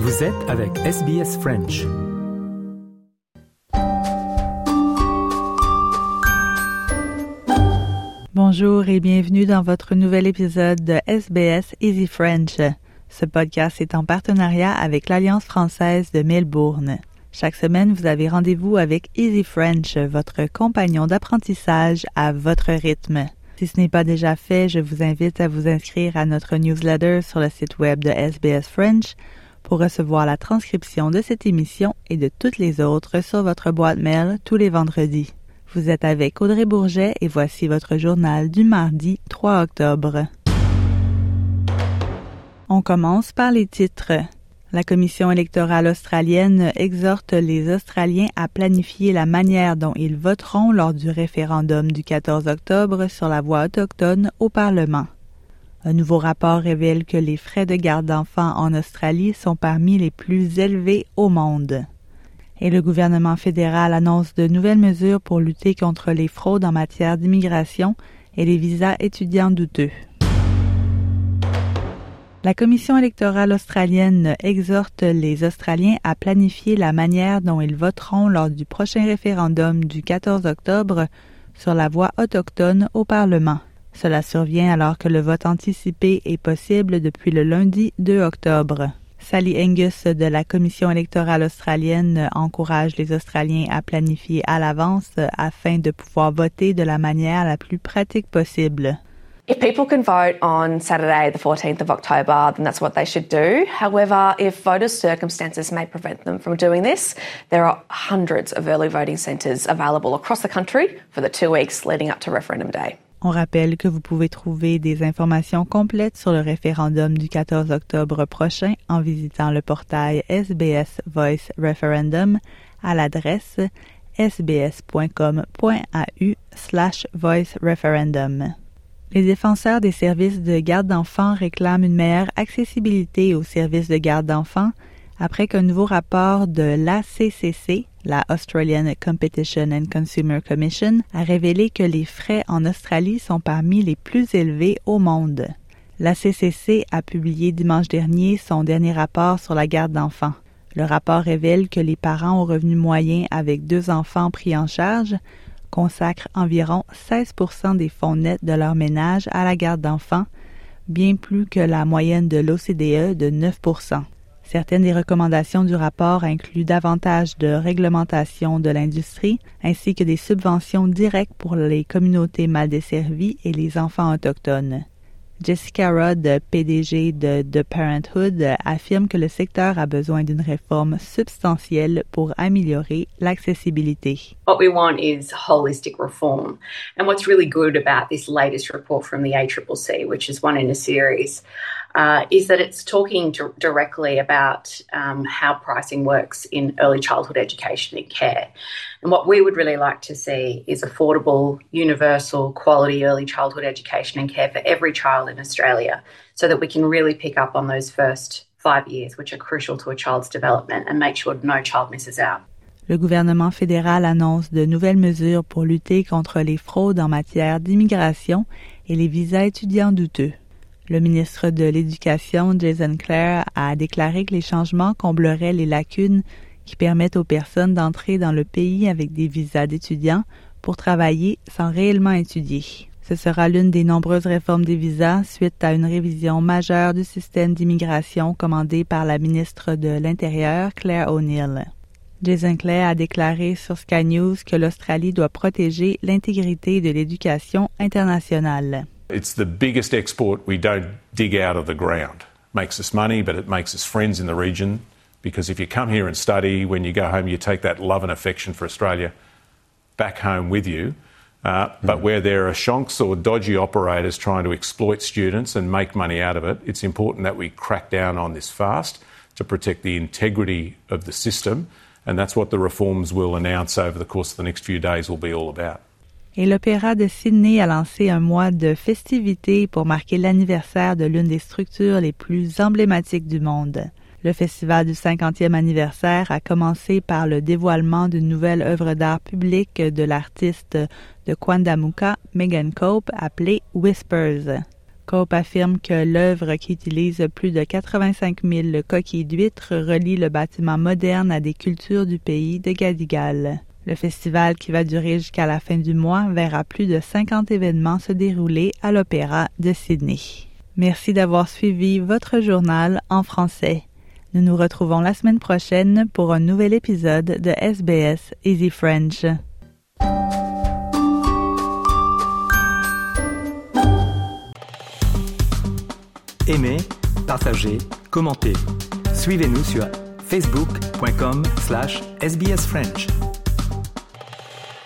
Vous êtes avec SBS French. Bonjour et bienvenue dans votre nouvel épisode de SBS Easy French. Ce podcast est en partenariat avec l'Alliance française de Melbourne. Chaque semaine, vous avez rendez-vous avec Easy French, votre compagnon d'apprentissage à votre rythme. Si ce n'est pas déjà fait, je vous invite à vous inscrire à notre newsletter sur le site web de SBS French pour recevoir la transcription de cette émission et de toutes les autres sur votre boîte mail tous les vendredis. Vous êtes avec Audrey Bourget et voici votre journal du mardi 3 octobre. On commence par les titres. La Commission électorale australienne exhorte les Australiens à planifier la manière dont ils voteront lors du référendum du 14 octobre sur la voix autochtone au Parlement. Un nouveau rapport révèle que les frais de garde d'enfants en Australie sont parmi les plus élevés au monde. Et le gouvernement fédéral annonce de nouvelles mesures pour lutter contre les fraudes en matière d'immigration et les visas étudiants douteux. La Commission électorale australienne exhorte les Australiens à planifier la manière dont ils voteront lors du prochain référendum du 14 octobre sur la voix autochtone au Parlement. Cela survient alors que le vote anticipé est possible depuis le lundi 2 octobre. Sally Angus de la Commission électorale australienne encourage les Australiens à planifier à l'avance afin de pouvoir voter de la manière la plus pratique possible. If people can vote on Saturday, the 14th of October, then that's what they should do. However, if voters' circumstances may prevent them from doing this, there are hundreds of early voting centres available across the country for the 2 weeks leading up to referendum day. On rappelle que vous pouvez trouver des informations complètes sur le référendum du 14 octobre prochain en visitant le portail SBS Voice Referendum à l'adresse sbs.com.au/voicereferendum. Les défenseurs des services de garde d'enfants réclament une meilleure accessibilité aux services de garde d'enfants après qu'un nouveau rapport de l'ACCC, la Australian Competition and Consumer Commission, a révélé que les frais en Australie sont parmi les plus élevés au monde. L'ACCC a publié dimanche dernier son dernier rapport sur la garde d'enfants. Le rapport révèle que les parents au revenu moyen avec 2 enfants pris en charge consacrent environ 16% des fonds nets de leur ménage à la garde d'enfants, bien plus que la moyenne de l'OCDE de 9%. Certaines des recommandations du rapport incluent davantage de réglementation de l'industrie, ainsi que des subventions directes pour les communautés mal desservies et les enfants autochtones. Jessica Rudd, PDG de The Parenthood, affirme que le secteur a besoin d'une réforme substantielle pour améliorer l'accessibilité. What we want is holistic reform. And what's really good about this latest report from the ACCC, which is one in a series, is that it's talking directly about how pricing works in early childhood education and care. And what we would really like to see is affordable, universal, quality early childhood education and care for every child in Australia so that we can really pick up on those first 5 years, which are crucial to a child's development, and make sure no child misses out. Le gouvernement fédéral annonce de nouvelles mesures pour lutter contre les fraudes en matière d'immigration et les visas étudiants douteux. Le ministre de l'Éducation, Jason Clare, a déclaré que les changements combleraient les lacunes qui permettent aux personnes d'entrer dans le pays avec des visas d'étudiants pour travailler sans réellement étudier. Ce sera l'une des nombreuses réformes des visas suite à une révision majeure du système d'immigration commandée par la ministre de l'Intérieur, Claire O'Neill. Jason Clare a déclaré sur Sky News que l'Australie doit protéger l'intégrité de l'éducation internationale. It's the biggest export we don't dig out of the ground. Makes us money, but it makes us friends in the region. Because if you come here and study, when you go home, you take that love and affection for Australia back home with you. But where there are shonks or dodgy operators trying to exploit students and make money out of it, it's important that we crack down on this fast to protect the integrity of the system. And that's what the reforms we'll announce over the course of the next few days will be all about. Et l'Opéra de Sydney a lancé un mois de festivités pour marquer l'anniversaire de l'une des structures les plus emblématiques du monde. Le festival du 50e anniversaire a commencé par le dévoilement d'une nouvelle œuvre d'art publique de l'artiste de Quandamooka, Megan Cope, appelée Whispers. Cope affirme que l'œuvre, qui utilise plus de 85 000 coquilles d'huîtres, relie le bâtiment moderne à des cultures du pays de Gadigal. Le festival, qui va durer jusqu'à la fin du mois, verra plus de 50 événements se dérouler à l'Opéra de Sydney. Merci d'avoir suivi votre journal en français. Nous nous retrouvons la semaine prochaine pour un nouvel épisode de SBS Easy French. Aimez, partagez, commentez. Suivez-nous sur facebook.com/sbsfrench.